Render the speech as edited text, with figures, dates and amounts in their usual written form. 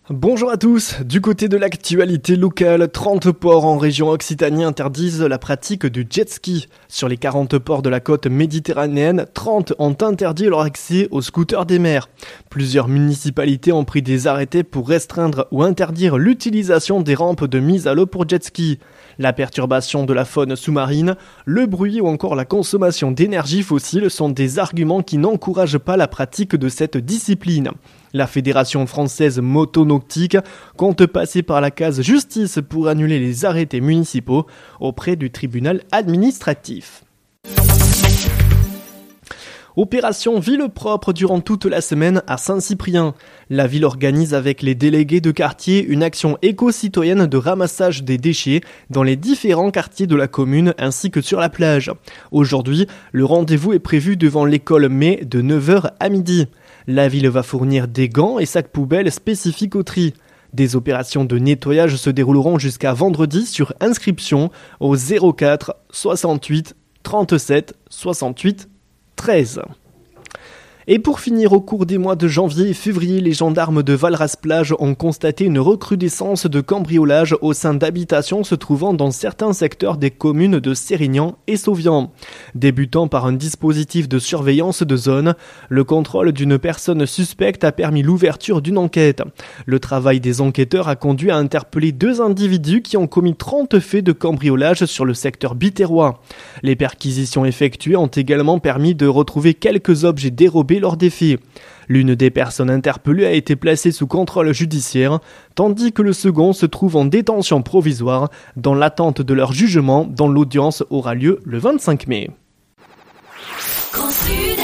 Bonjour à tous, du côté de l'actualité locale, 30 ports en région Occitanie interdisent la pratique du jet ski. Sur les 40 ports de la côte méditerranéenne, 30 ont interdit leur accès aux scooters des mers. Plusieurs municipalités ont pris des arrêtés pour restreindre ou interdire l'utilisation des rampes de mise à l'eau pour jet ski. La perturbation de la faune sous-marine, le bruit ou encore la consommation d'énergie fossile sont des arguments qui n'encouragent pas la pratique de cette discipline. La Fédération française motonautique compte passer par la case justice pour annuler les arrêtés municipaux auprès du tribunal administratif. Opération Ville propre durant toute la semaine à Saint-Cyprien. La ville organise avec les délégués de quartier une action éco-citoyenne de ramassage des déchets dans les différents quartiers de la commune ainsi que sur la plage. Aujourd'hui, le rendez-vous est prévu devant l'école Mai de 9h à midi. La ville va fournir des gants et sacs poubelles spécifiques au tri. Des opérations de nettoyage se dérouleront jusqu'à vendredi sur inscription au 04 68 37 68 13. Et pour finir, au cours des mois de janvier et février, les gendarmes de Valras-Plage ont constaté une recrudescence de cambriolage au sein d'habitations se trouvant dans certains secteurs des communes de Sérignan et Sauvian. Débutant par un dispositif de surveillance de zone, le contrôle d'une personne suspecte a permis l'ouverture d'une enquête. Le travail des enquêteurs a conduit à interpeller 2 individus qui ont commis 30 faits de cambriolage sur le secteur biterrois. Les perquisitions effectuées ont également permis de retrouver quelques objets dérobés lors des faits. L'une des personnes interpellées a été placée sous contrôle judiciaire, tandis que le second se trouve en détention provisoire dans l'attente de leur jugement dont l'audience aura lieu le 25 mai.